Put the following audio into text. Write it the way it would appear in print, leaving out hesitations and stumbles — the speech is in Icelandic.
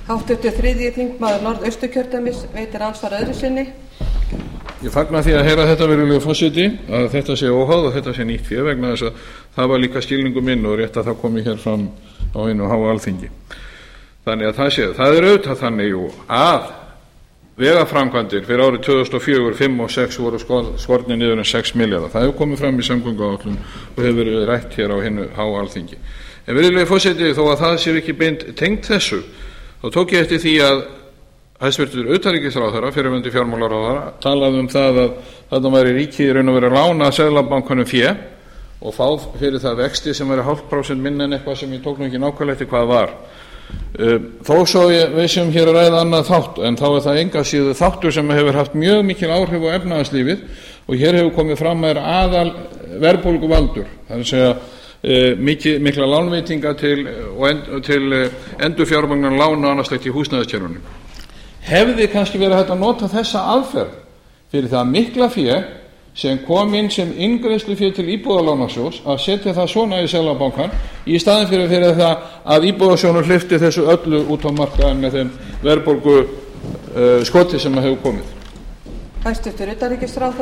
Háttvirtur þriðji þingmaður Norðausturkjördæmis veitir andsvar öðru sinni. Ég fagna því að heyra þetta, virðulegur forseti, að þetta sé óháð og þetta sé nýtt fé, vegna þess að það var líka skilningur minn og rétt að það komi hér fram á hinu háa Alþingi. Þannig að það er auðvitað þannig að vegaframkvæmdir fyrir árið 2004, 2005 og 2006 voru skornir niður 6 milljarðar. Það hefur komið fram í samgönguáætlun og hefur verið rætt hér á hinu háa Alþingi. En virðulegur forseti, þó að það sé ekki beint tengt þessu, þá tók ég eftir því að hæstvirtur utanríkisráðherra, fyrrverandi fjármálaráðherra, talaði það að þarna væri ríkið í raun og veru að lána Seðlabankanum fé og fá fyrir það vexti sem væri 0,5% minna en eitthvað sem ég tók nú ekki nákvæmlega eftir hvað var. Þó svo við séum hér að ræða annað þátt, en þá er það enga síður þáttur sem hefur haft mjög mikil áhrif á efnahagslífið og hér hefur komið fram að aðal verðbólguvaldur, það er að segja mikla lánveitinga til endurfjármagnar lána og annað slíkt í húsnæðiskerfinu. Hefði kannski verið hægt að nota þessa aðferð fyrir það mikla fé sem kom inn sem inngreiðslufé til Íbúðalánasjóðs að setja það svona í Seðlabankann í staðinn fyrir það að Íbúðasjóður hleypti þessu öllu út á markaðinn með þeim verðbólgu skoti sem hefur komið. Hæstvirtur utanríkisráðherra